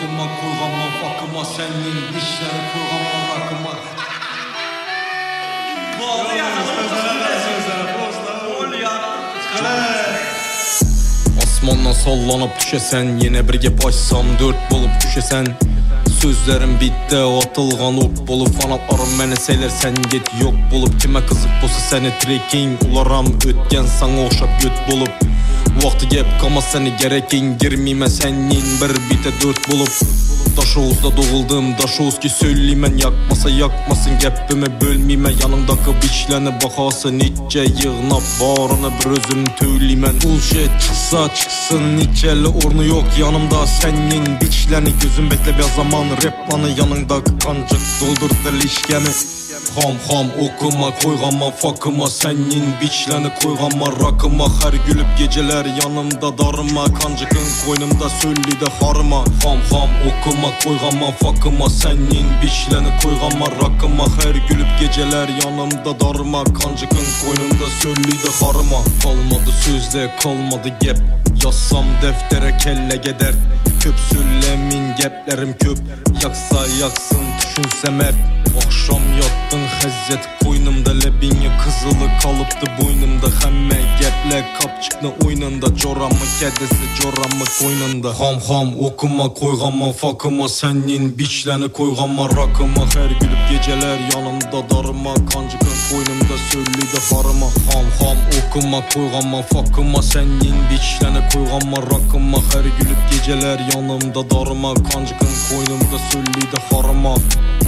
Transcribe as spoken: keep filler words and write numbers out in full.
okuma koyğanma fakıma senin dişleri koyğanma rakıma. Bağlı yana sözlere sözlere Ol yana Osmandan sallanıp düşesen, yine birge başsam dört bolup düşesen. Sözlerim bitti, atılgan ok bolup fanatlarım meni seyler, sen get yok bolup. Kime kızık bosu seni trekking, ularam ötken sana okşap göt bolup. Vakti gep kama seni gerekin, girmeyme senin bir bite dört bolup. Daşoğuzda doğuldum, daşoğuz ki söyleymen, yakmasa yakmasın gepimi bölmeyme. Yanındaki biçleni bakası nice yığnap bağrını bir özüm töyleymen. Bullshit çıksa çıksın, niçeli ornu yok yanımda senin biçleni. Gözüm bekle bir zaman replanı yanındaki kancık doldur delişkemi. Ham ham okuma koyğanma fakıma senin biçleni koyğanma rakıma. Her gülüp geceler yanımda darıma, kancıkın koynumda söyledi harma. Ham ham okuma koyğanma fakıma senin biçleni koyğanma rakıma. Her gülüp geceler yanımda darıma, kancıkın koynumda söyledi harma. Kalmadı sözde kalmadı gep, yazsam deftere kelle geder. Köp söylemin geplerim köp, yaksa yaksın düşünsem hep. Akşam yattın hezzet koynumda, lebini kızılı kalıptı boynumda. Hemme geple kapçıklı oynunda, coramı kedisi coramı koynunda. Ham ham okuma koyğanma fakıma senin biçleni koyğanma rakıma. Her gülüp geceler yanımda darıma, kancıkın koynumda söyledi harıma. Ham ham okuma koyğanma fakıma senin biçleni koyğanma rakıma. Her gülüp geceler yanımda darıma, kancıkın koynumda söyledi harıma.